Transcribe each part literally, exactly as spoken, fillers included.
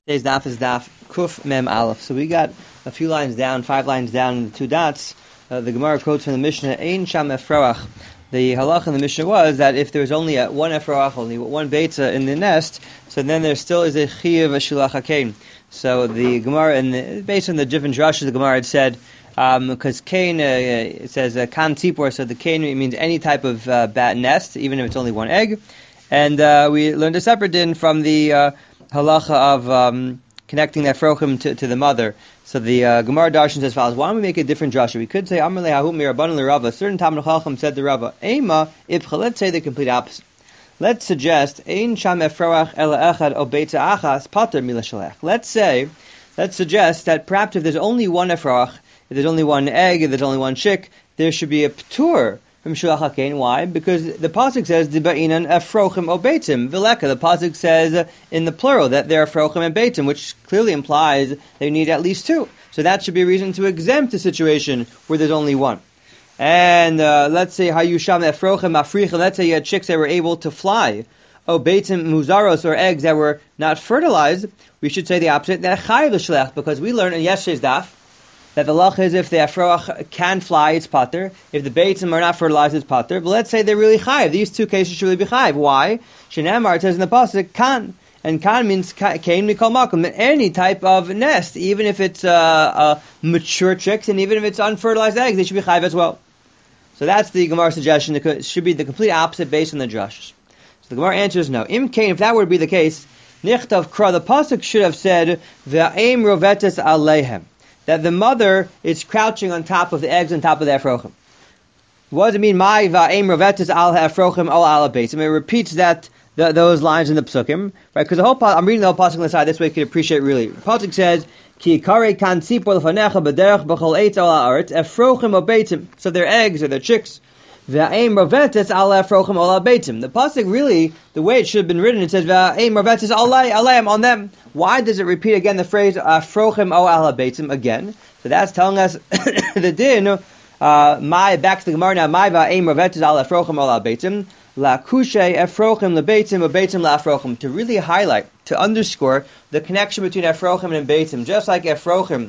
Today's daf is daf Kuf Mem Aleph. So we got a few lines down, five lines down in the two dots. Uh, the Gemara quotes from the Mishnah, Ein Sham Efroach. The halach in the Mishnah was that if there's only a, one Efroach, only one Beitza in the nest, so then there still is a Chiyav Shilach HaKain. So the Gemara, and the, based on the different drashas, the Gemara had said, because um, Kain, uh, it says uh, Kan Tzipor, so the Kain means any type of uh, bat nest, even if it's only one egg. And uh, we learned a separate din from the uh, halacha of um, connecting the Efrochim to, to the mother. So the uh, Gemara Darshan says as follows: why don't we make a different drasha? We could say Amar le'ahu mirabbanan l'Rava. Certain Talmid Chacham said to Rava, Ema ibcha. Let's say the complete opposite. Let's suggest Ein sham efroach ela echad o beitza achas pater mila shalech. Let's say, let's suggest that perhaps if there's only one efroach, if there's only one egg, if there's only one chick, there should be a ptur from shilach hakein. Why? Because the pasuk says dibainan efrochim o beitim vileka. The pasuk says uh, in the plural that they're efrochim and beitim, which clearly implies they need at least two. So that should be a reason to exempt a situation where there's only one. And uh, let's say hayusham efrochim africhim. Let's say you had chicks that were able to fly, o beitim muzaros, or eggs that were not fertilized. We should say the opposite, that chayiv l'shlech, because we learned in yesterday's daf that the lach is if the efroach can fly, it's pater. If the beitzim are not fertilized, it's pater. But let's say they're really chayiv. These two cases should really be chayiv. Why? Shenamar, it says in the pasuk, kan. And kan means kain mikol makom. Any type of nest, even if it's uh, uh, mature chicks, and even if it's unfertilized eggs, they should be chayiv as well. So that's the Gemara suggestion. It should be the complete opposite based on the drush. So the Gemara answers no. Im kain, if that were to be the case, nichtav kra, the pasuk should have said, ve'aim rovetes aleihem, that the mother is crouching on top of the eggs, on top of the efrochim. What does it mean? My va'aim rovetes al efrochim al ala beitzim. It repeats that the, those lines in the psukim, right? Because the whole I'm reading the whole pasuk on the side. This way you can appreciate really. The pasuk says, Ki kare kan tzipor lefanecha b'derech b'chol eitz al haaretz efrochim o beitzim. So they're eggs or they're chicks. Va'aim rovetes al efrochim al beitzim. The pasuk really, the way it should have been written, it says va'aim rovetes alay alayim, on them. Why does it repeat again the phrase efrochim o al beitzim again? So that's telling us the din. Uh, my back to the Gemara now. My va'aim rovetes al efrochim al beitzim. La kushe efrochim lebeitzim or beitzim la efrochim, to really highlight, to underscore the connection between efrochim and beitzim. Just like efrochim,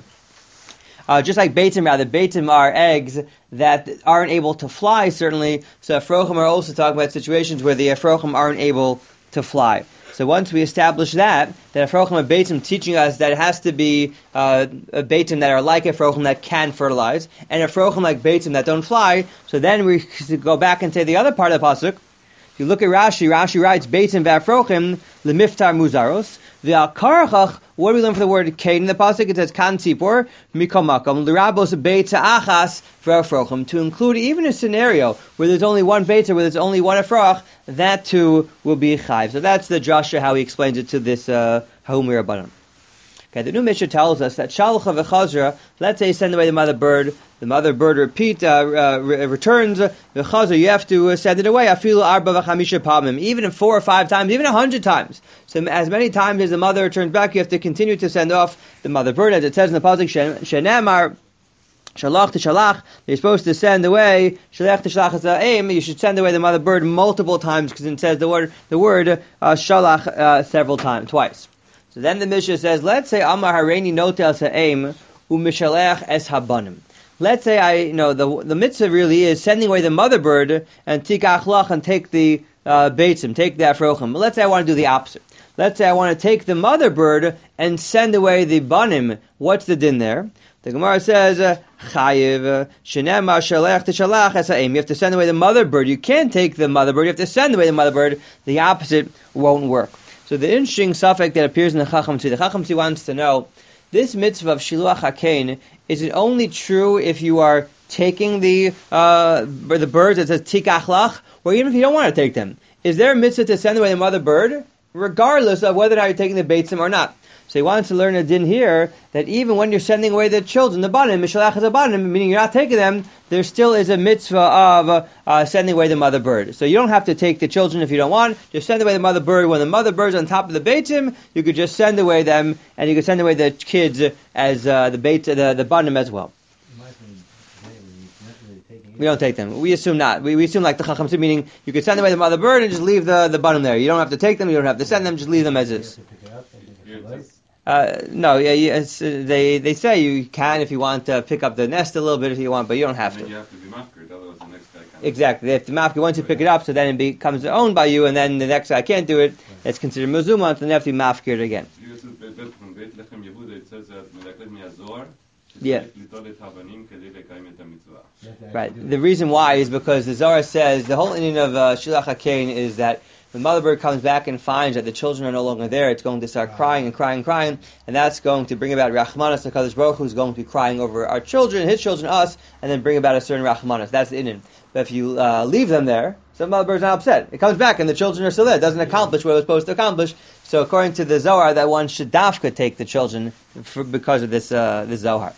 uh, just like beitzim, rather, beitzim are eggs that aren't able to fly, certainly. So efrochim are also talking about situations where the efrochim aren't able to fly. So once we establish that, that efrochim and beitzim, teaching us that it has to be uh, beitzim that are like efrochim that can fertilize, and efrochim like beitzim that don't fly. So then we go back and say the other part of the pasuk. If you look at Rashi, Rashi writes, Beitzim v'afrochim lemiftar muzaros v'akarachach. What do we learn from the word kain in the pasuk? It says kan tzipor mikol makom l'rabos beitza achas v'afrochim, to include even a scenario where there's only one beitza, where there's only one afroch, that too will be chayv. So that's the drasha how he explains it to this uh, ha'um mirabbanan. Okay, the new Mishnah tells us that shalcha v'chazra. Let's say send away the mother bird. The mother bird repeat uh, uh, re- returns the chazar. You have to uh, send it away. Afilu arba v'chamisha pamim, even if four or five times, even a hundred times. So as many times as the mother returns back, you have to continue to send off the mother bird, as it says in the pasuk shenamar shalach to shalach. You're supposed to send away shalach to shalach as a aim. You should send away the mother bird multiple times, because it says the word the word uh, shalach uh, several times, twice. So then the Mishnah says, let's say Amar Hareini Notel Sa'im U'Mishalech Es Habanim. Let's say I, you know, the the mitzvah really is sending away the mother bird and tikach lach, and take the uh, beitzim, take the afrochim. Let's say I want to do the opposite. Let's say I want to take the mother bird and send away the banim. What's the din there? The Gemara says, chayiv shenema shalech to shalach es ha'im. You have to send away the mother bird. You can't take the mother bird. You have to send away the mother bird. The opposite won't work. So the interesting suffix that appears in the Chacham Tzvi, the Chacham Tzvi wants to know, this mitzvah of shiluach hakein, is it only true if you are taking the uh, the birds that says tikach lach, or even if you don't want to take them? Is there a mitzvah to send away the mother bird, regardless of whether or not you're taking the beitzim or not? So he wants to learn a din here, that even when you're sending away the children, the banim, mishalach is a banim, meaning you're not taking them, there still is a mitzvah of uh, sending away the mother bird. So you don't have to take the children if you don't want, just send away the mother bird. When the mother bird's on top of the beitzim, you could just send away them, and you could send away the kids as uh, the beit, the, the banim as well. We don't take them. We assume not. We, we assume like the Chacham Tzvi, meaning you could send away the mother bird and just leave the, the banim there. You don't have to take them, you don't have to send them, just leave them as is. Uh, no, yeah, yeah it's, uh, they they say you can if you want to pick up the nest a little bit if you want, but you don't have and to. You have to be mafkir, otherwise the next guy can't. Exactly. If the mafkir once you pick it up, so then it becomes owned by you, and then the next guy can't do it. It's considered mezuma, and then you have to be mafkir again. Yeah. Right. The reason why is because the Zohar says the whole inyan of uh, Shilach HaKein is that the mother bird comes back and finds that the children are no longer there. It's going to start crying and crying and crying, and that's going to bring about Rachmanas. The Kadosh Baruch Hu is going to be crying over our children, his children, us, and then bring about a certain Rachmanas. That's the inyan. But if you uh, leave them there, so the mother bird's not upset. It comes back and the children are still there. It doesn't accomplish what it was supposed to accomplish. So according to the Zohar, that one should dafka take the children for, because of this uh, this Zohar.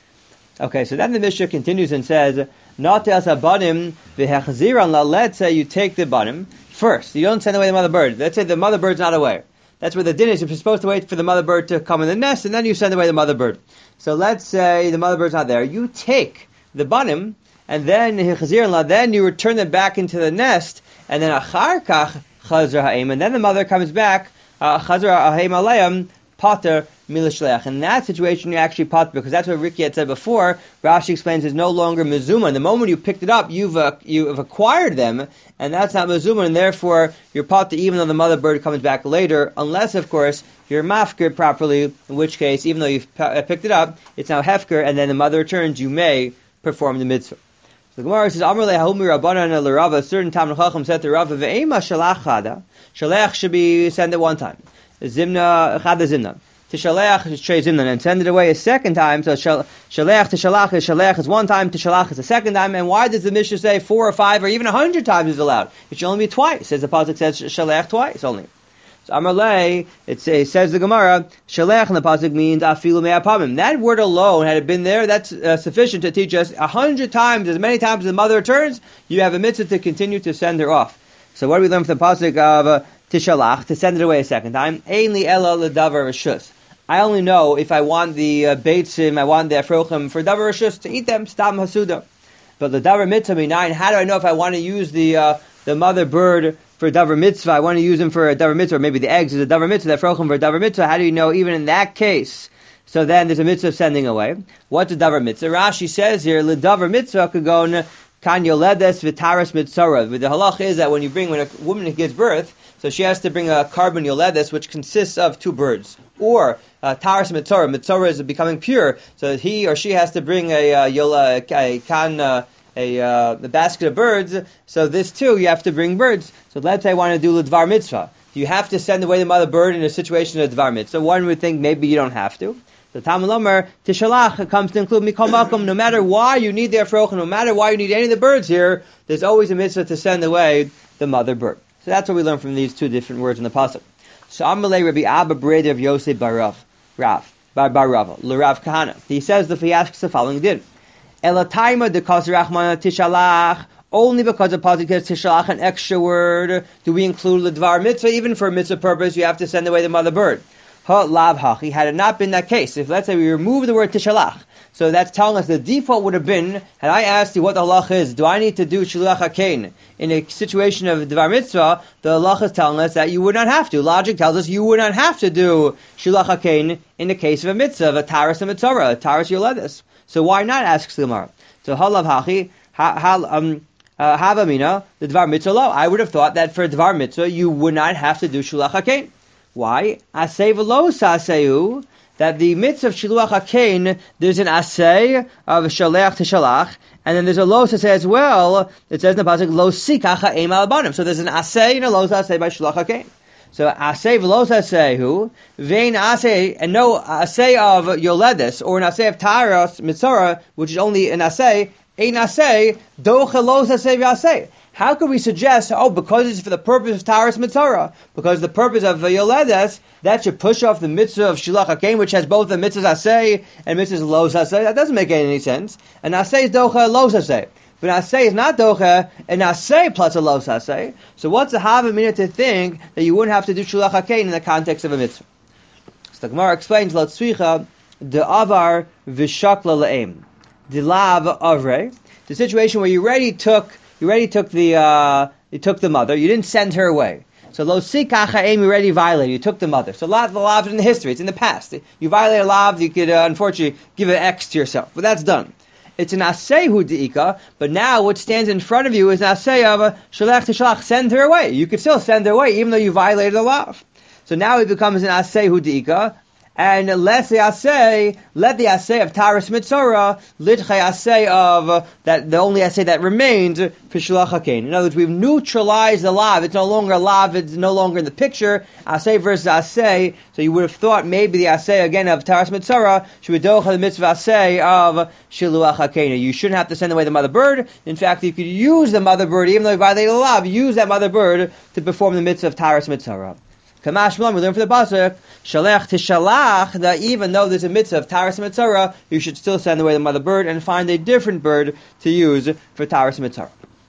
Okay, so then the Mishnah continues and says, "Not as a banim v'hechziran la." Let's say you take the banim first. You don't send away the mother bird. Let's say the mother bird's not away. That's where the din is. You're supposed to wait for the mother bird to come in the nest, and then you send away the mother bird. So let's say the mother bird's not there. You take the banim, and then hechziran la. Then you return them back into the nest, and then achar kach chazar ha'im, and then the mother comes back. Chazar ha'im alayim pater. In that situation, you actually pot because that's what Ricky had said before. Rashi explains is no longer mezuma. The moment you picked it up, you've uh, you've acquired them, and that's not mezuma, and therefore you're pot even though the mother bird comes back later, unless of course you're mafkir properly. In which case, even though you've p- picked it up, it's now hefker, and then the mother returns. You may perform the mitzvah. So the Gemara says, "Amar le'hahumi rabbanan l'Rava." A certain Talmid Chacham said to Rava, "Ve'ema shalach chada. Shalach should be sent at one time. Zimna chada zimna." To shalach is trey zimnan and send it away a second time. So shalach to shalach is shalach is one time, to shalach is a second time. And why does the Mishnah say four or five or even a hundred times is allowed? It should only be twice, as the pasuk says shalach twice only. So Amarle, it says the Gemara, shalach in the pasuk means afilu me'apamim. That word alone, had it been there, that's uh, sufficient to teach us a hundred times, as many times as the mother returns, you have a mitzvah to continue to send her off. So what do we learn from the pasuk of uh, tishalach, to send it away a second time? Ein li ela ledavar reshus. I only know if I want the uh, beitzim, I want the afrochim for davar reshus to eat them, stam hasuda. But the davar mitzvah minayin, how do I know if I want to use the uh, the mother bird for davar mitzvah? I want to use them for a davar mitzvah, or maybe the eggs is a davar mitzvah, the afrochim for a davar mitzvah. How do you know even in that case? So then there's a mitzvah of sending away. What's a davar mitzvah? Rashi says here, le davar mitzvah could go on kan yoledes v'taras mitzora. The halach is that when you bring, when a woman gives birth, so she has to bring a carbon yoledes, which consists of two birds. Or uh, taras mitzora. Mitzora is becoming pure, so he or she has to bring a uh, yola, a kan, uh, a, uh, a basket of birds. So this too, you have to bring birds. So let's say I want to do l'dvar mitzvah. You have to send away the mother bird in a situation of dvar mitzvah. One would think maybe you don't have to. The Talmud Lomer tishalach comes to include mikol makom. No matter why you need the afrochim, no matter why you need any of the birds here, there's always a mitzvah to send away the mother bird. So that's what we learn from these two different words in the pasuk. So Amalei Rabbi Abba Breda of Yosef Barav, Rav, Bar Barav, L'Rav Kahana. He says that he asks the following din: Elataima de Rachmana tishalach. Only because the pasuk says tishalach, an extra word, do we include the dvar mitzvah? Even for a mitzvah purpose, you have to send away the mother bird. Ha lav hachi. Had it not been that case, if let's say we remove the word tishalach, so that's telling us the default would have been, had I asked you what the halach is, do I need to do shilach hakein in a situation of dvar mitzvah? The halach is telling us that you would not have to. Logic tells us you would not have to do shilach hakein in the case of a mitzvah, of a taras and mitzvah, a taras yoledis. So why not, asks the Gemara? So ha lav hachi, ha um. Uh, Havamina, the dvar mitzvah lo. I would have thought that for dvar mitzvah you would not have to do shilach hakein. Why? Asay v'lo saseu, that the mitzvah of shilach hakein, there's an asay of shalach to shalach, and then there's a lo sasei as well. It says in the pasuk lo sikach ha'em al abanim. So there's an asay and a lo sasei by shilach hakein. So asay v'lo saseu, vein asay, and no asay of yoledis or an asay of taras mitzvah, which is only an asay. Ein asay, doche lo sasei v'asay. How could we suggest, oh, because it's for the purpose of taras mitzvah, because the purpose of yoledes, that should push off the mitzvah of shilach hakein, which has both the mitzvahs asay and mitzvahs lo sasei? That doesn't make any sense. And asay is doche lo sasei. But asay is not doche, and asay plus a lo sasei. So what's the havamina to think that you wouldn't have to do shilach hakein in the context of a mitzvah? So the Gemara explains, lo tzricha, de avar v'shakla le'em. The lav avre, the situation where you already took, you already took the, uh, you took the mother, you didn't send her away. So lo sikach ha'em, you already violated. You took the mother. So lav, the lav is in the history. It's in the past. You violated a lav, you could uh, unfortunately give an X to yourself. But that's done. It's an asehu deika, but now what stands in front of you is an aseh of a shalech tishalach, send her away. You could still send her away even though you violated the lav. So now it becomes an asehu deika, and let the assay, let the assay of Taras Mitzora, litchay assay of uh, that the only assay that remains for Shalach HaKain. In other words, we've neutralized the lav. It's no longer a lav. It's no longer in the picture. Assay versus assay. So you would have thought maybe the assay again of Taras Mitzora should be docha the mitzvah assay of Shiluach HaKain. You shouldn't have to send away the mother bird. In fact, you could use the mother bird even though you violated the lav. Use that mother bird to perform the mitzvah of Taras Mitzora. Kamash Malam, we learn from the pasuk, Shalech Tishalach, that even though there's a mitzvah of Taras Mitzora, you should still send away the mother bird and find a different bird to use for Taras Mitzora.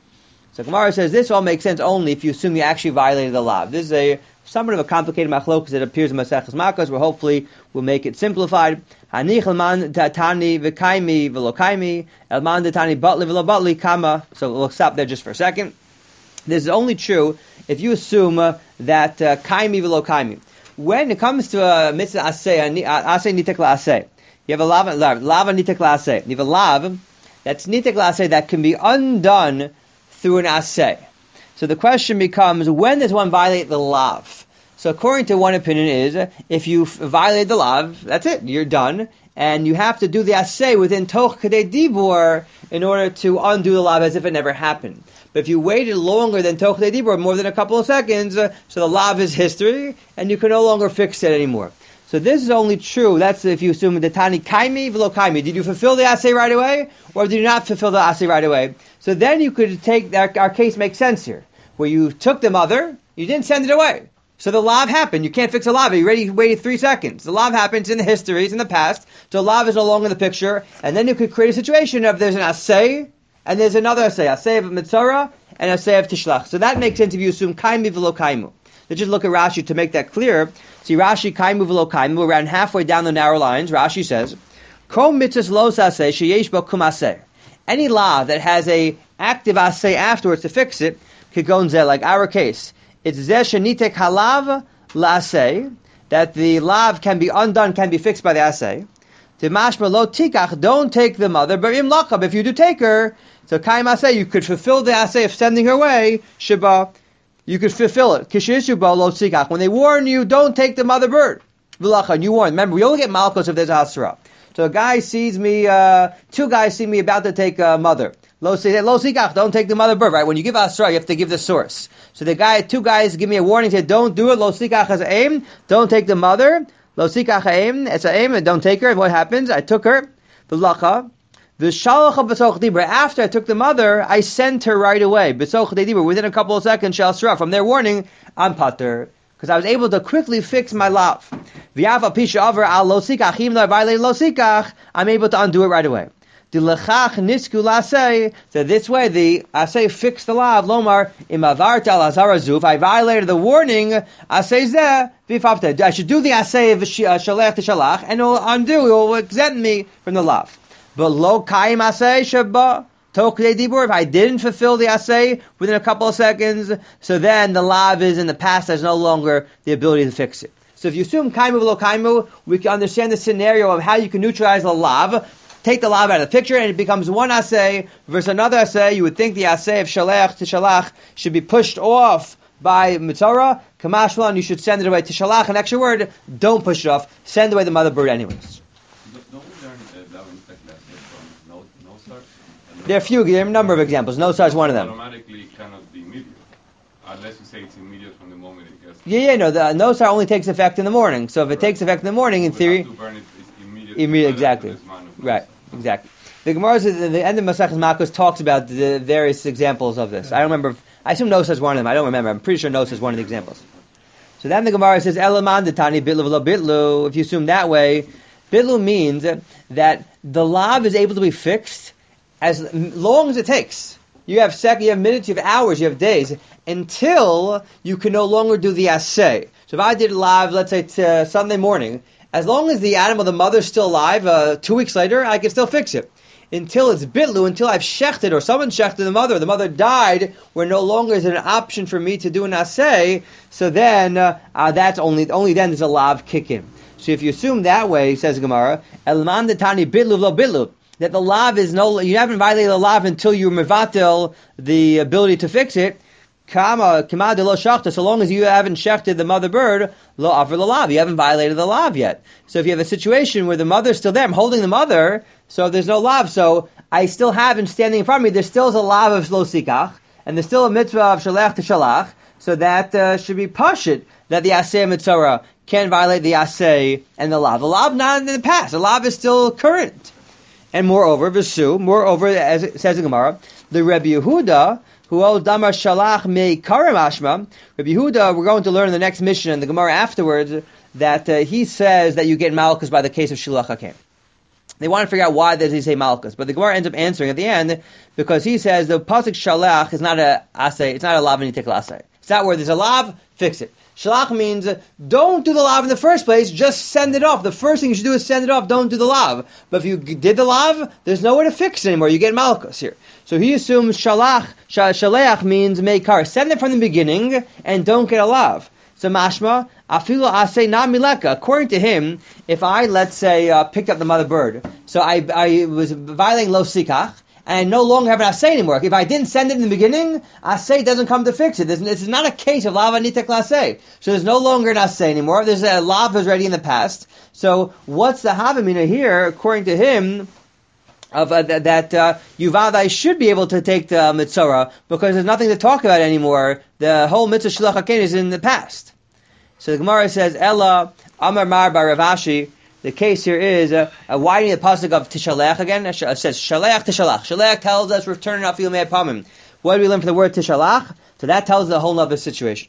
So Gemara says this all makes sense only if you assume you actually violated the law. This is a somewhat of a complicated machlokes that appears in Maseches Makos, where hopefully we'll make it simplified. Hanich elman tatani v'kaimi v'lokaimi, elman tatani batli v'lo kama. So we'll stop there just for a second. This is only true if you assume uh, that uh, kaimi v'lo kaimi. When it comes to a mitzvah aseh, aseh nitek la'aseh, you have a lava, lava nitek la'aseh. You have a lav that's nitek la'aseh that can be undone through an aseh. So the question becomes, when does one violate the lav? So according to one opinion is, if you violate the lav, that's it, you're done. And you have to do the aseh within toch kadei dibur in order to undo the lav as if it never happened. But if you waited longer than toch kadei dibur, more than a couple of seconds, uh, so the lav is history, and you can no longer fix it anymore. So this is only true, that's if you assume the tani kaimi v'lo kaimi. Did you fulfill the aseh right away, or did you not fulfill the aseh right away? So then you could take, our, our case makes sense here, where you took the mother, you didn't send it away. So the lav happened. You can't fix a lav. You already waited three seconds. The lav happens in the history, it's in the past. So lav is no longer in the picture. And then you could create a situation of there's an aseh, and there's another aseh. Aseh of mitzvah, and aseh of tishlach. So that makes sense if you assume kaimi v'lo kaimu. Let's just look at Rashi to make that clear. See Rashi, kaimu v'lo kaimu, we're around halfway down the narrow lines. Rashi says, Kol mitzvahs lo aseh, sheyesh bo kum aseh. Any lav that has a active aseh afterwards to fix it, could go in zeh, like our case. It's zeh shenitek halav la'aseh, that the lav can be undone, can be fixed by the aseh. Timashma lo tikach, don't take the mother, but im lachab, if you do take her, so kaim aseh, you could fulfill the aseh of sending her away, shiba, you could fulfill it. Kishishu bo lo tikach, when they warn you, don't take the mother bird. V'lachan, you warn. Remember, we only get malchus if there's a hasra. So a guy sees me, uh, two guys see me about to take a mother. Lo sikach, don't take the mother bird, right? When you give asra, you have to give the source. So the guy, two guys give me a warning, say, don't do it, lo sikach has aim, don't take the mother, lo sikach aim, it's a aim, and don't take her, and what happens? I took her, v'lacha, v'shalacha b'soch dibur, after I took the mother, I sent her right away, b'soch dibur, within a couple of seconds, shal sra, from their warning, I'm pater, because I was able to quickly fix my lav. V'yav pisha over al lo sikach, even though I violated lo sikach, I'm able to undo it right away. So this way the asay fixed the law of Lomar imavarta al azarazu. If I violated the warning, asay zeh v'favta. I should do the asay of shalech to shalach, and it will undo, it will exempt me from the law. But lo kaim asay sheba tokei dibur. If I didn't fulfill the asay within a couple of seconds, so then the lav is in the past. There's no longer the ability to fix it. So if you assume kaimu v'lo kaimu, we can understand the scenario of how you can neutralize the lav. Take the lav out of the picture, and it becomes one asay versus another asay. You would think the asay of shalech to shalach should be pushed off by mitzvah. Kamashlan, you should send it away to shalach. An extra word, don't push it off. Send away the mother bird anyways. Don't we learn uh, Davin Speculative from no, no start? There are a few, there are a number of examples. No such one of them. Automatically cannot be immediate, unless you say it's immediate from the moment it gets. Yeah, yeah, no, the no start only takes effect in the morning. So if it right. takes effect in the morning, in we theory, have to burn it, it's immediate. Immediate, exactly. Right. Exactly. The Gemara, the end of Maseches Makos talks about the various examples of this. I don't remember. I assume Nos is one of them. I don't remember. I'm pretty sure Nos is one of the examples. So then the Gemara says, Elaman detani bitlu v'lo bitlu. If you assume that way, bitlu means that the lav is able to be fixed as long as it takes. You have sec, you have minutes, you have hours, you have days, until you can no longer do the asay. So if I did lav, let's say to Sunday morning, as long as the animal, the mother's still alive, uh, two weeks later, I can still fix it. until it's bitlu, until I've shechted, or someone shechted the mother, the mother died, where no longer is it an option for me to do an asay, so then, uh, uh, that's only, only then does a lav kick in. So if you assume that way, says Gemara, elman detani bitlu lo bitlu, that the lav is no, you haven't violated the lav until you mevatel the ability to fix it, Kama kama de lo shachta. So long as you haven't shechted the mother bird, lo aver lo lav. You haven't violated the lav yet. So if you have a situation where the mother's still there, I'm holding the mother, so there's no lav. So I still have him standing in front of me. There still is a lav of lo sikach, and there's still a mitzvah of shalach to shalach. So that uh, should be pashit that the asay mitzvah can violate the asay and the lav. The lav not in the past. The lav is still current. And moreover, v'su, moreover, as it says in Gemara, the Rebbe Yehuda, who owes damar shalach me karim ashma, Rebbe Yehuda, we're going to learn in the next mission, in the Gemara afterwards, that uh, he says that you get malchus by the case of shilach hakem. They want to figure out why does he say malchus, but the Gemara ends up answering at the end, because he says the pasuk shalach is not a asay, it's not a lav v'nitik asay. It's not where there's a lav, fix it. Shalach means, uh, don't do the lav in the first place, just send it off. The first thing you should do is send it off, don't do the lav. But if you g- did the lav, there's nowhere to fix it anymore, you get malchus here. So he assumes shalach, shaleach means meikar, send it from the beginning, and don't get a lav. So mashma, afilu asay na mileka. According to him, if I, let's say, uh, picked up the mother bird, so I, I was violating lo sikach, and I no longer have an asay anymore. If I didn't send it in the beginning, asay doesn't come to fix it. This is not a case of lava nitek lasay. So there's no longer an asay anymore. There's a lav is already in the past. So what's the havamina here, according to him, of uh, th- that uh, Yuvadai should be able to take the mitzvah because there's nothing to talk about anymore. The whole mitzvah shalach haken is in the past. So the Gemara says, Ella Amar Mar Bar Rav Ashi. The case here is, uh, uh, why do you need the pasuk of tishalech again? It says, shalech tishalach. Shalech tells us, return it off you may pamim. What do we learn from the word tishalach? So that tells us a whole other situation.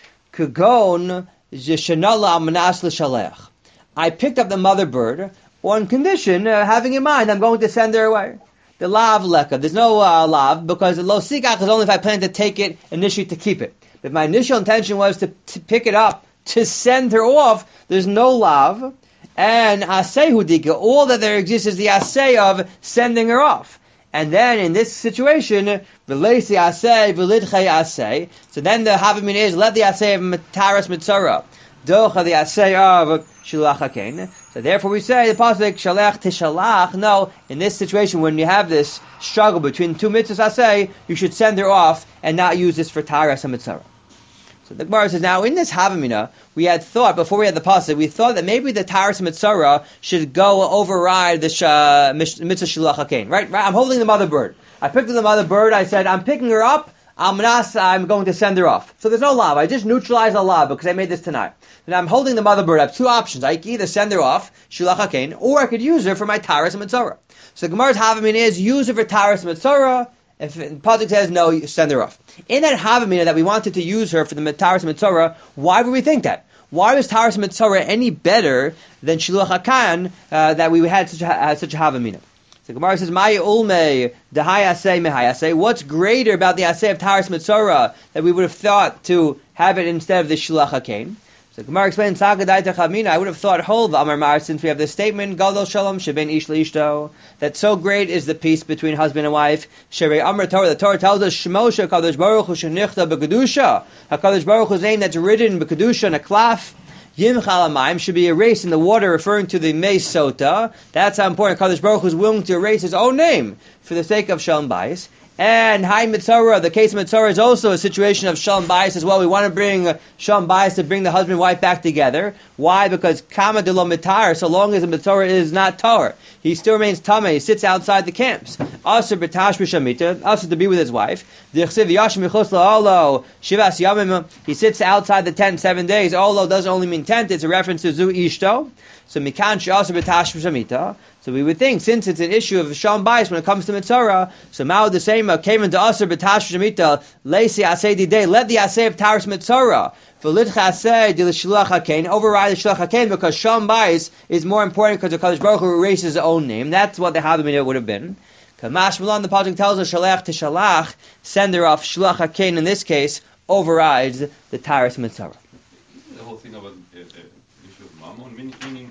Kugon jeshanala manas l'shalech. I picked up the mother bird on condition, uh, having in mind, I'm going to send her away. The lav leka. There's no uh, lav, because the lo sikach is only if I plan to take it initially to keep it. If my initial intention was to, to pick it up, to send her off, there's no lav. And asay hudika, all that there exists is the asay of sending her off. And then in this situation, v'leisi asay, v'lidchei asay. So then the havamin is, let the asay of mataras mitzara, docha the asay of shilach haken. So therefore we say, the pasuk, shalach tishalach, no, in this situation when you have this struggle between two mitzvahs asay, you should send her off and not use this for taras and mitzara. So the Gemara says, now in this Havamina, we had thought, before we had the pasuk, we thought that maybe the Taras Mitzvah should go override the uh, Mitzvah Shilach HaKein. Right? right? I'm holding the mother bird. I picked up the mother bird, I said, I'm picking her up, I'm not, I'm going to send her off. So there's no lav. I just neutralized the lav because I made this tonight. And I'm holding the mother bird. I have two options. I can either send her off, Shilach HaKein, or I could use her for my Taras Mitzvah. So the Gemara's Havamina is, use her for Taras Mitzvah. If the pasuk says no, you send her off. In that Havamina that we wanted to use her for the Taras Mitzvah, why would we think that? Why was Taras Mitzvah any better than Shiluach HaKan uh, that we had such a, uh, such a Havamina? So Gemara says, Maya ulme dehai asay mehai asay. What's greater about the asay of Taras Mitzvah that we would have thought to have it instead of the Shiluach HaKan? So Gemara explains, I would have thought, hold Amar Mar, since we have this statement, Gadol Shalom Sheben Ish Leishto, that so great is the peace between husband and wife. Sherei Amar Torah, the Torah tells us, Shemosha Kadosh Baruch Hu Shenichta B'Kedusha, HaKadosh Baruch Hu's name that's written B'Kedusha and a klaf, Yim Chalamayim should be erased in the water, referring to the Mei Sota. That's how important Kadosh Baruch Hu is willing to erase his own name for the sake of Shalom Bayis. And Hai Mitzvah, the case of Mitzvah is also a situation of Shalom Bayis as well. We want to bring uh, Shalom Bayis to bring the husband and wife back together. Why? Because Kama de lo Mitar, so long as the Mitzvah is not Tar, he still remains Tameh, he sits outside the camps. Asr b'tash b'shamita, asr to be with his wife. D'chsiv yashim yichos la'olo, shivas yamim, he sits outside the tent seven days. Olo doesn't only mean tent, it's a reference to Zu Ishto. So Mikan she'asr b'tash b'shamita. So we would think, since it's an issue of Shalom Bayis when it comes to Mitzvah, so Mao the same came into Asr b'tash b'shamita, leisi asay didei, let the asay of Taras Mitzvah, v'lidcha asay de l'shilach hakein, override the shilach hakein, because Shalom Bayis is more important because the Kadosh Baruch Hu erases his own name. That's what the Havamina would have been. Kamash Malan, the pasuk tells us, shalach tishalach, send her off, shilach hakein in this case overrides the Taras Mitzvah. The whole thing about the uh, issue of mammon, meaning, meaning uh,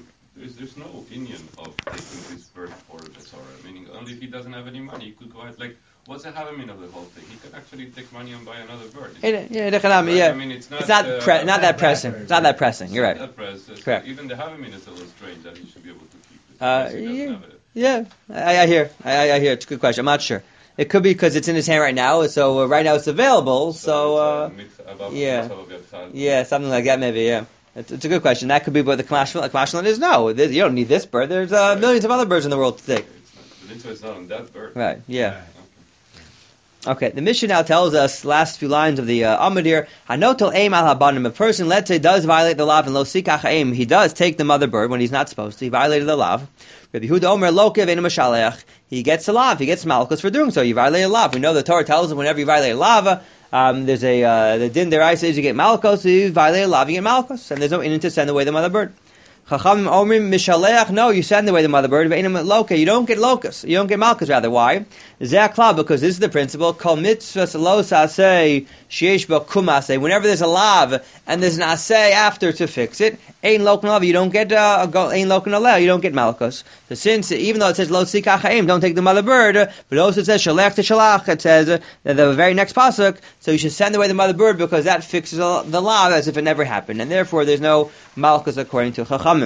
there's, there's no Indian of taking this bird for the Torah. Meaning, only if he doesn't have any money, he could go out. Like, what's the havamin of the whole thing? He could actually take money and buy another bird. Yeah, yeah, right? yeah. I mean, it's not, it's not, uh, pre- not that pressing. It's not that pressing. You're right. That press, so Correct. Even the havamin is a little strange that he should be able to keep it. Uh, yeah, yeah. I, I hear. I, I hear. It's a good question. I'm not sure. It could be because it's in his hand right now. So uh, right now it's available. So, uh, yeah, yeah, something like that maybe. Yeah. It's, it's a good question. That could be what the Kamashlan is. No, you don't need this bird. There's uh, millions of other birds in the world to take. The mitzvah is not on that bird. Right, yeah. Okay, the Mishnah now tells us, last few lines of the uh, Amadir, Hanotol aim al habanim. A person, let's say, does violate the lav and lo sikach aim. He does take the mother bird when he's not supposed to. He violated the lav. Rabbi Yehuda Omer lokev enu mashaleach. He gets a lav. He gets malchus for doing so. You violate a lav. We know the Torah tells him whenever you violate a lav, um, there's a uh, the din deraisa says you get malchus. So you violate a lav, you get malchus, and there's no in to send away the mother bird. Chachamim omrim mishaleach. No, you send away the mother bird. Ve'enum loke. You don't get locus. You don't get malchus. Rather, why? Ze'aklav, because this is the principle. Kol mitzvahs lo saseh sheyesh bo kumaseh. Whenever there's a lav and there's an aseh after to fix it, ein loken lav. You don't get uh, ein loken aleh. You don't get malchus. So since even though it says lo sikach aim, don't take the mother bird, but also it says shalech to shalach. It says uh, the very next pasuk. So you should send away the mother bird because that fixes the lav as if it never happened, and therefore there's no malchus according to Chacham.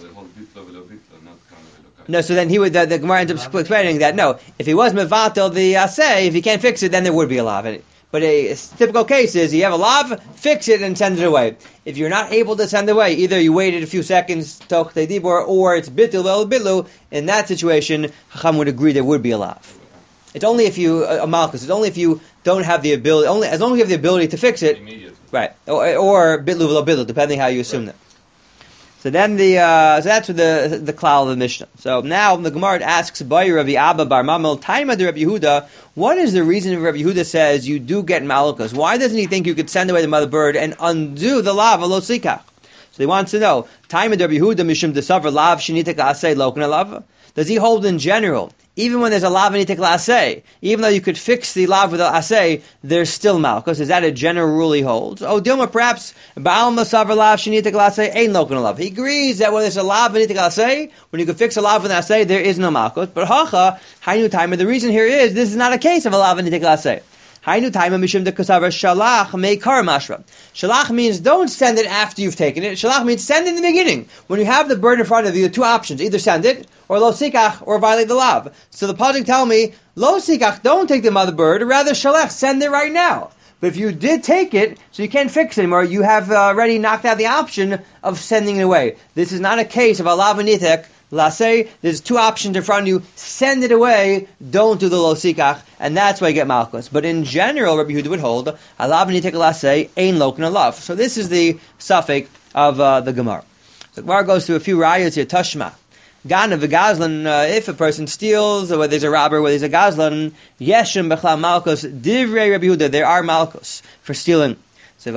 No, so then he would. The, the Gemara ends up explaining that no, if he was mevatel the aseh, if he can't fix it, then there would be a lav. But a, a typical case is you have a lav, fix it and send it away. If you're not able to send it away, either you waited a few seconds toch dibor, or it's bitul el bilu. In that situation, Chacham would agree there would be a lav. It's only if you a, a malchus. It's only if you don't have the ability. Only as long as you have the ability to fix it, right? Or, or bitlu v'lo bitlu, depending how you assume right. that. So then the uh, so that's the the klal of the Mishnah. So now the Gemara asks by Rabbi Abba Bar Mamel, Taima de Rabbi Yehuda, what is the reason Rabbi Yehuda says you do get malchus? Why doesn't he think you could send away the mother bird and undo the lav lo sikach? So he wants to know, Taima de Rabbi Yehuda mishum desavar lav shenitek asay lokna lav. Does he hold in general, even when there's a lav and nitek asay, even though you could fix the lav with the asay, there's still malchus? Is that a general rule he holds? Oh, Dilma, perhaps Baal Masavar lav shenitek asay ain't lokna lav. He agrees that when there's a lav and nitek asay, when you could fix a lav with an asay, there is no malchus. But hacha hainu timer. The reason here is this is not a case of a lav and nitek asay. Hainu timer mishum de kasavar shalach meikar mashra. Shalach means don't send it after you've taken it. Shalach means send it in the beginning. When you have the bird in front of you, two options: either send it or lo sikach, or violate the lav. So the pasuk tell me lo sikach, don't take the mother bird, or rather shalach, send it right now. But if you did take it, so you can't fix it anymore, you have already knocked out the option of sending it away. This is not a case of a lav and nitek. Lasei, there's two options in front of you. Send it away. Don't do the lo sikach, and that's why you get malchus. But in general, Rabbi Yehuda would hold alav nitek lasei ein lokna lav. So this is the suffix of uh, the Gemara. The Gemara goes through a few rayos here. Tashma, Ganav v'gazlan. Uh, if a person steals, or whether he's a robber, whether he's a gazlan, yeshem b'chla malchus divrei Rabbi Yehuda. There are malchus for stealing. So,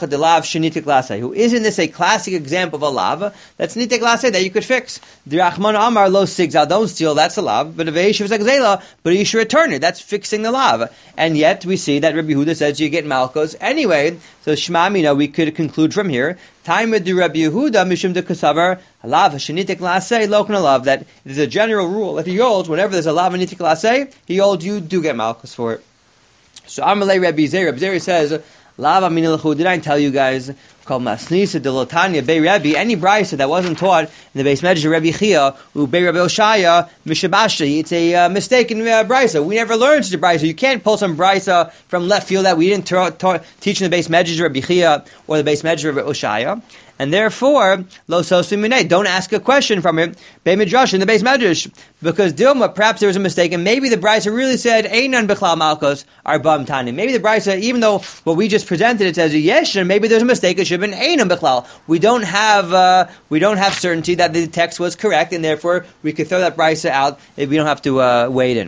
who isn't this a classic example of a lav? That's nitek laseh that you could fix. Dirachman amar lo sigzal, don't steal, that's a lav. But if Eishav zagzela, but you should return it, that's fixing the lav. And yet we see that Rabbi Yehuda says you get malchus anyway. So Shema Mina, we could conclude from here. Time with Rabbi Yehuda mishum de kasavar lav shenitek laseh lokna lav. That there's a general rule that he holds whenever there's a lav and nitek laseh, he holds you do get malchus for it. So Amalei Rabbi Zeri, Rabbi Zeri says. Lava minilchu, did I tell you guys, called Masnisa de Lotanya Bei Rebbe, any brisa that wasn't taught in the base measure of Rebbe Chia, who Bei Rebbe Oshaya, Mishabashti, it's a uh, mistaken uh, brisa. We never learned such a brisa. You can't pull some brisa from left field that we didn't ta- ta- teach in the base measure of Rebbe Chia or the base measure of Rebbe Oshaya. And therefore, lo sosimine, don't ask a question from it, Bei Midrash, in the base medrash, because Dilma, perhaps there was a mistake, and maybe the brisa really said, Einan b'chlal malchus, arbam tani. Maybe the brisa, even though what we just presented, it says a yesh, and maybe there's a mistake, it should have been Einan b'chlal. We don't have, uh, we don't have certainty that the text was correct, and therefore we could throw that brisa out if we don't have to uh, wade in.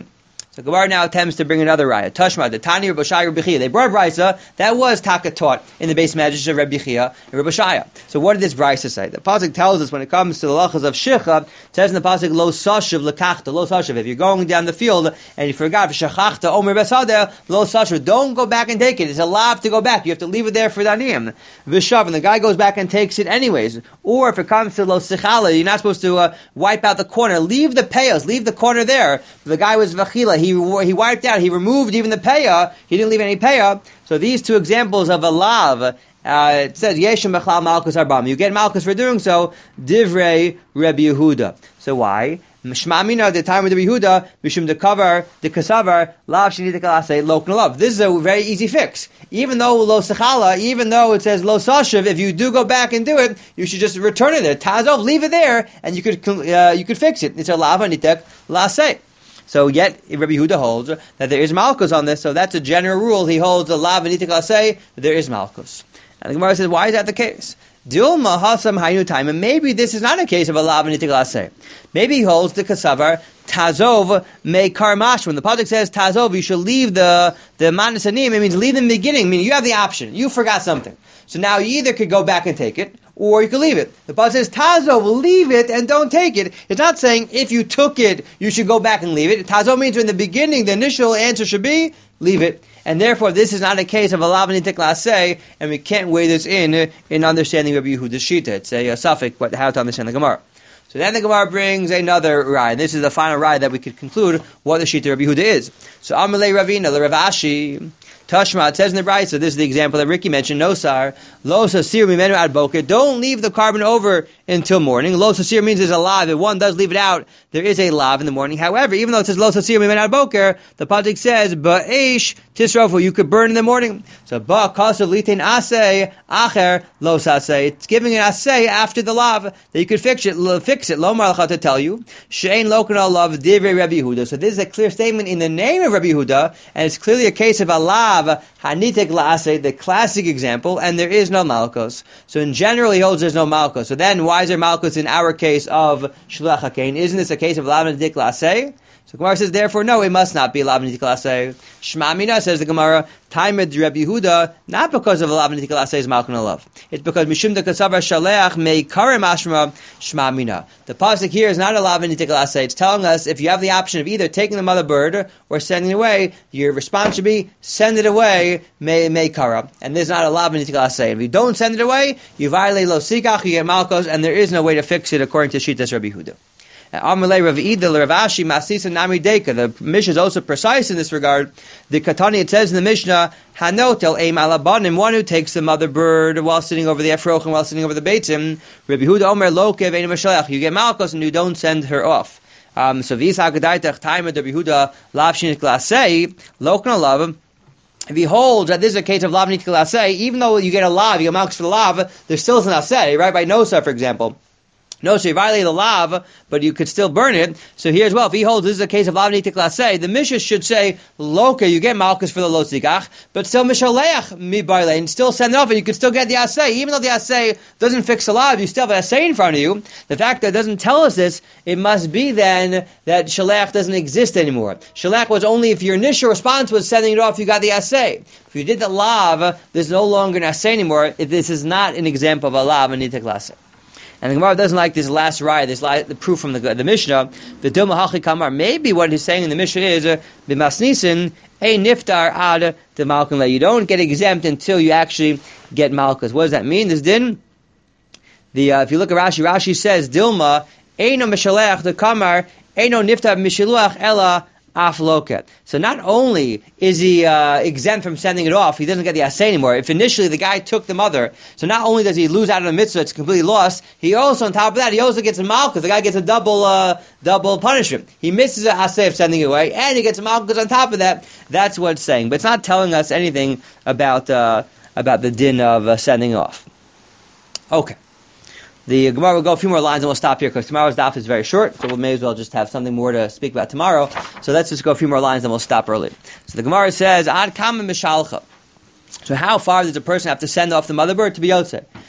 So Gemara now attempts to bring another raya. Tashma, the Tani Rabbi Shaya Rabbi Chia. They brought a brisa that was taka taught in the base medrash of Rabbi Chia and Rabbi Shaya. So what did this brisa say? The pasuk tells us when it comes to the lachas of shicha, it says in the pasuk lo sashiv lekachta, lo sashiv. If you're going down the field and you forgot shachachta omer besadeh, lo sashiv. Don't go back and take it. It's allowed to go back. You have to leave it there for daniyim. Vishav, and the guy goes back and takes it anyways. Or if it comes to lo sichala, you're not supposed to uh, wipe out the corner. Leave the payos, leave the corner there. The guy was vachila. He he wiped out. He removed even the payah. He didn't leave any payah. So these two examples of a lav, uh, it says yeshem bechal malchus arbam. You get malchus for doing so. Divrei Rabbi Yehuda. So why? Shma'amina at the time of the Yehuda, mishum the cover the kasavar lav shinita kalasei lokna lav. This is a very easy fix. Even though lo sechala, even though it says lo sashiv, if you do go back and do it, you should just return it there. Tazov, leave it there, and you could uh, you could fix it. It's a lav anitek lasei. So yet, Rabbi Yehuda holds that there is malchus on this, so that's a general rule. He holds the lav anitek lasei, that there is malchus. And the Gemara says, why is that the case? Dilma hasam haynu time, and maybe this is not a case of a lav anitek lasei. Maybe he holds the kasavar tazov me karmash. When the pasuk says tazov, you should leave the the manasanim. It means leave in the beginning. Meaning you have the option. You forgot something, so now you either could go back and take it, or you could leave it. The pasuk says tazov, leave it and don't take it. It's not saying if you took it, you should go back and leave it. Tazov means in the beginning, the initial answer should be leave it. And therefore, this is not a case of a lav anitek lasei, and we can't weigh this in in understanding Rabbi Yehuda's shita. It's a, a suffix, but how to understand the Gemara. So then the Gemara brings another raya. This is the final raya that we could conclude what the shita Rabbi Yehuda is. So Amalei Ravina, the Rav Ashi, Tashma, it says in the brayso, so this is the example that Ricky mentioned, Nosar, Lo Sasir Mimenu Ad Boker, don't leave the carbon over until morning. Lo Sasir means there's a lav. If one does leave it out, there is a lav in the morning. However, even though it says Lo Sasir Mimenu Ad Boker, the pasuk says, Ba'esh Tisrofu, you could burn in the morning. So Ba Kasav Litin Aseh, Acher, Lo Saseh. It's giving an Aseh after the lav, that you could fix it, fix it. Lo Marlacha to tell you, Shein Lokana Lav Divrei Rabbi Yehuda. So this is a clear statement in the name of Rabbi Yehuda, and it's clearly a case of a lav, Hanitek La'aseh, the classic example, and there is no malchus. So in general, he holds there's no malchus. So then, why is there malchus in our case of Shluach HaKain? Isn't this a case of lav Hanitek La'aseh? So Gemara says, therefore, no, it must not be lav Hanitek La'aseh. Shma Mina, says the Gemara, Taimed Rabbi Yehuda, not because of lav Hanitek La'aseh is malchus no love. It's because Mishum de Kasavar Shaleach Mei Karem Ashma Shma Mina. The pasuk here is not a lav Hanitek La'aseh. It's telling us if you have the option of either taking the mother bird or sending it away, your response should be send it away, Mei Mei Kara. And there's not a lav Hanitek La'aseh. If you don't send it away, you violate lo sikach, you get malchus, and there is no way to fix it according to Shitas Rabbi Yehuda. Amalei Rav Idel Rav Ashi Masisa Nami Deka. The Mishnah is also precise in this regard. The Katani, it says in the Mishnah, Hanotel Eim Alabanim, one who takes the mother bird while sitting over the Efroch and while sitting over the Beitzim. Rabbi Yehuda Omer Lokev Ein Mashalach. You get malchus and you don't send her off. Um, so Visa Agadaitach Time of Rabbi Yehuda Lav Shinit Glasei Lokna Lav. If he holds that this is a case of lav Hanitek La'aseh, even though you get a lav, you get malchus for the lav, there still is an aseh, right? By Nosa, for example. No, so you violate the lav, but you could still burn it. So here as well, if he holds this is a case of lav Hanitek La'aseh, the Mishnah should say, Loka, you get malchus for the lo zikach, but still mishaleach mi barle, and still send it off, and you could still get the aseh. Even though the aseh doesn't fix the lav, you still have an aseh in front of you. The fact that it doesn't tell us this, it must be then that shaleach doesn't exist anymore. Shaleach was only if your initial response was sending it off, you got the aseh. If you did the lav, there's no longer an aseh anymore. If this is not an example of a lav Hanitek La'aseh. And the Gemara doesn't like this last raya, this last, the proof from the, the Mishnah. The Dilma Hachi Kamar. Maybe what he's saying in the Mishnah is b'masnisin a niftar ad the malchus. You don't get exempt until you actually get malchus. What does that mean? This din. The uh, if you look at Rashi, Rashi says Dilma eino mishalech the Kamar eino niftar mishiluach ella afloket. So not only is he uh, exempt from sending it off, he doesn't get the aseh anymore. If initially the guy took the mother, so not only does he lose out on the mitzvah, it's completely lost, he also, on top of that, he also gets a malchus. The guy gets a double uh, double punishment. He misses the aseh of sending it away, and he gets a malchus on top of that. That's what it's saying. But it's not telling us anything about uh, about the din of uh, sending off. Okay. The Gemara will go a few more lines and we'll stop here because tomorrow's daf is very short, so we may as well just have something more to speak about tomorrow. So let's just go a few more lines and we'll stop early. So the Gemara says, Ad kama mishalcha. So how far does a person have to send off the mother bird to be yotzei?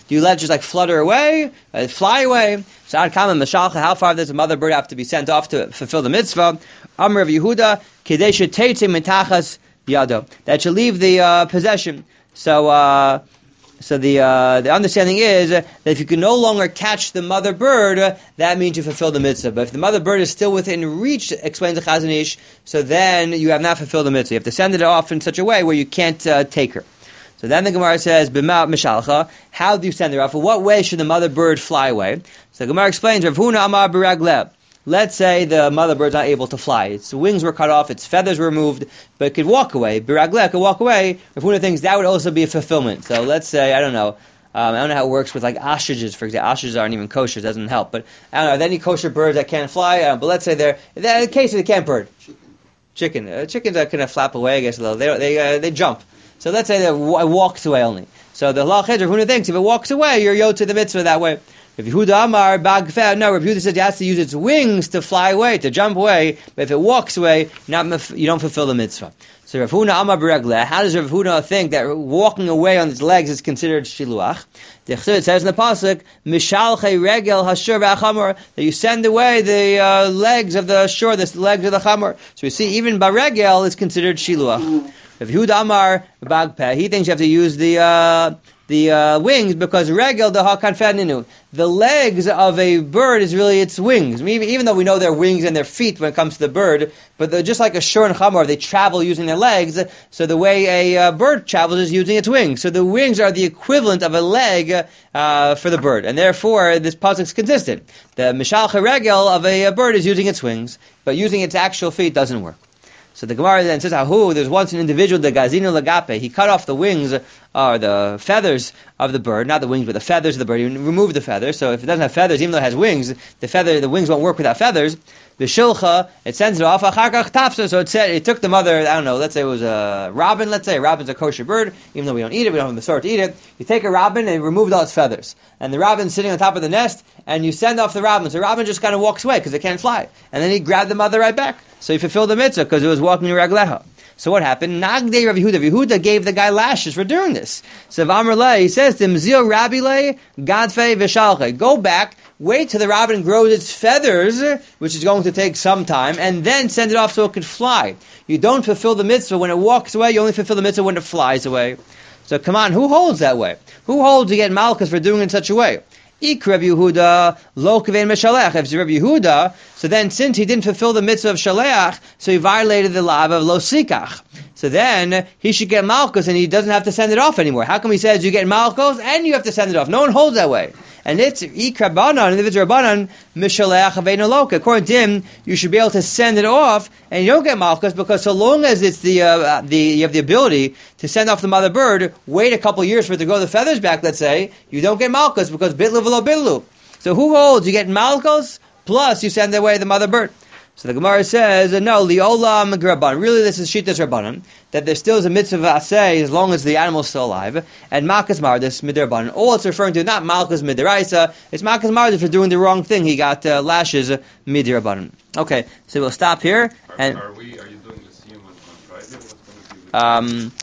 Do you let it just like flutter away, uh, fly away? So ad kama mashalcha, how far does a mother bird have to be sent off to fulfill the mitzvah? Amr of Yehuda, kedei sheteitze mitachas yado, that should leave the uh, possession. So, uh, so the uh, the understanding is that if you can no longer catch the mother bird, uh, that means you fulfill the mitzvah. But if the mother bird is still within reach, explains the Chazon Ish, so then you have not fulfilled the mitzvah. You have to send it off in such a way where you can't uh, take her. So then the Gemara says, "B'ma mishalcha." How do you send her off? In what way should the mother bird fly away? So the Gemara explains, "Rav Huna amar b'ragleh." Let's say the mother bird's not able to fly. Its wings were cut off, its feathers were removed, but it could walk away. B'ragleh could walk away. Rav Huna thinks that would also be a fulfillment. So let's say, I don't know, um, I don't know how it works with like ostriches, for example. Ostriches aren't even kosher, it doesn't help. But I don't know, are there any kosher birds that can't fly? Uh, but let's say they're, in the case of the camp bird. Chicken. Chicken. Uh, chickens are kind of flap away, I guess, a little. They, they, uh, they jump. So let's say that it walks away only. So the halach is, Rav Huna thinks if it walks away, you're yod to the mitzvah that way. If Yehuda Amar Bagfeh, no, Rav Yehuda says it has to use its wings to fly away, to jump away. But if it walks away, not you don't fulfill the mitzvah. So Rav Huna Amar B'Regleh, how does Rav Huna think that walking away on its legs is considered shiluach? The Chassid says in the pasuk, Mishalchei Regel Hashur V'Achamor, that you send away the uh, legs of the shore, the legs of the chamor. So we see even Baregel is considered shiluach. Rav Yehuda Amar Bagpeh, he thinks you have to use the uh, the uh, wings because regel the hakanfadninu. The legs of a bird is really its wings. Even, even though we know their wings and their feet when it comes to the bird, but they're just like a shur and chamor, they travel using their legs. So the way a uh, bird travels is using its wings. So the wings are the equivalent of a leg uh, for the bird, and therefore this pasuk is consistent. The mishal regel of a, a bird is using its wings, but using its actual feet doesn't work. So the Gemara then says, Ahu, there's once an individual, the Gazino Lagape, he cut off the wings, or uh, the feathers of the bird, not the wings, but the feathers of the bird. He removed the feathers, so if it doesn't have feathers, even though it has wings, the feather, the wings won't work without feathers. The Shilcha, it sends it off, Achakach Tapsa, so it said, it took the mother, I don't know, let's say it was a robin, let's say, a robin's a kosher bird, even though we don't eat it, we don't have the sort to eat it. You take a robin and you removed all its feathers. And the robin's sitting on top of the nest, and you send off the robin. So the robin just kind of walks away, because it can't fly. And then he grabbed the mother right back. So he fulfilled the mitzvah because it was walking in Ragleha. So what happened? Nagdei Rav Yehuda. Yehuda gave the guy lashes for doing this. So V'amar lei, he says to him, Zil Rabbi lei, Gadfei v'shalchei. Go back, wait till the robin grows its feathers, which is going to take some time, and then send it off so it can fly. You don't fulfill the mitzvah when it walks away, you only fulfill the mitzvah when it flies away. So come on, who holds that way? Who holds to get malchus for doing it in such a way? Ik Rav Yehuda, lo kavein meshalech. If it's Rav Yehuda, so then since he didn't fulfill the mitzvah of shaleach, so he violated the law of lo sikach. So then he should get malchus and he doesn't have to send it off anymore. How come he says you get malchus and you have to send it off? No one holds that way. And it's ik Rabbanan, and if it's Rabbanan, mishaleach aveinu loka. According to him, you should be able to send it off and you don't get malchus because so long as it's the uh, the you have the ability to send off the mother bird, wait a couple years for it to grow the feathers back, let's say, you don't get malchus because bitlu v'lo bitlu. So who holds? You get malchus plus you send away the mother bird. So the Gemara says, no, liolam grabban. Really, this is shitas rabbanan, that there still is a mitzvah aseh as long as the animal is still alive, and malchus mardis midrabanan. All it's referring to, not malchus midiraisa, it's malchus mardis for doing the wrong thing. He got uh, lashes midrabanan. Okay, so we'll stop here. Are, and are we? Are you doing the siyum on Friday? What's going to be? Um,